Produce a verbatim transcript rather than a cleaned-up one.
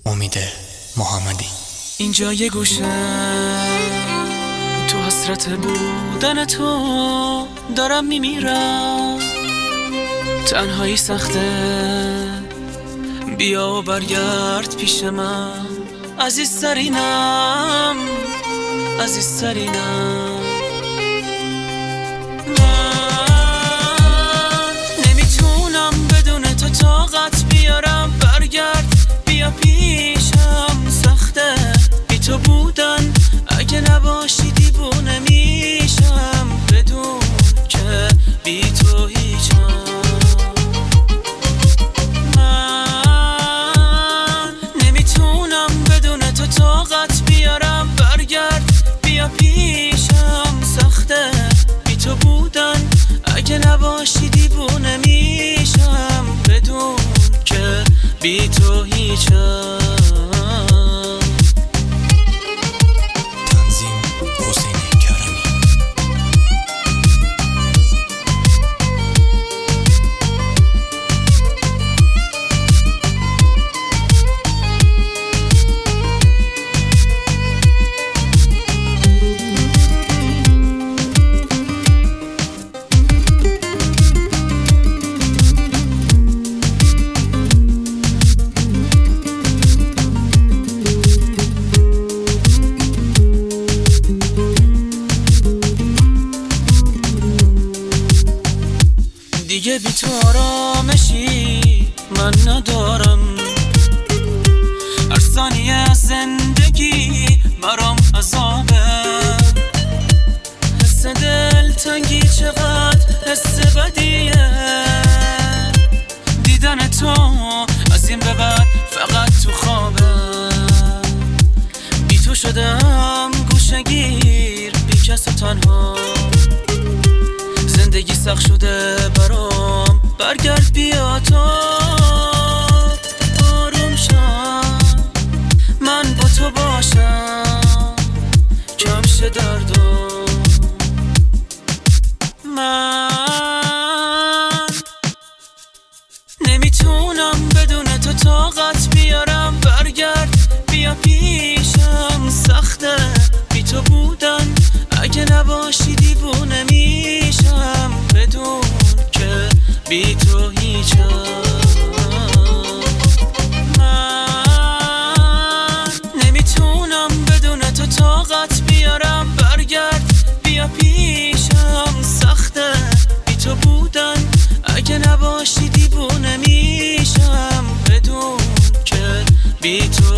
امید محمدی. اینجا یه گوشه تو حسرت بودن تو دارم میمیرم، تنهایی سخته، بیا و برگرد پیش من، عزیز ترینم، عزیز ترینم. من نمیتونم بدون تو طاقت بیارم، برگرد بیا پیشم، سخته بی تو بودن، اگه نباشی دیوونه میشم، بدون که بی تو هیچم. من نمیتونم بدون تو طاقت بیارم، برگرد بیا پیشم، سخته بی تو بودن، اگه نباشی دیوونه میشم، بدون که بی تو هیچم. دیگه بی تو آرامشی من ندارم، هر ثانیه از زندگی برام عذابه، حس دلتنگی چقدر حس بدیه، دیدن تو از این به بعد فقط تو خوابه، بی تو شدم گوشه‌گیر، بی کس و تنها، زندگی سخت شده برام، برگرد بیا تا آروم شم، من با تو باشم، کم شه دردم. من نمیتونم بدون تو طاقت بیارم، برگرد بیا پیشم، سخته بی تو بودن، اگه نباشی دیوونه میشم، بدون که بی تو هیچم. من نمیتونم بدون تو طاقت بیارم، برگرد بیا پیشم، سخته بی تو بودن، اگه نباشی دیوونه میشم، بدون که بی تو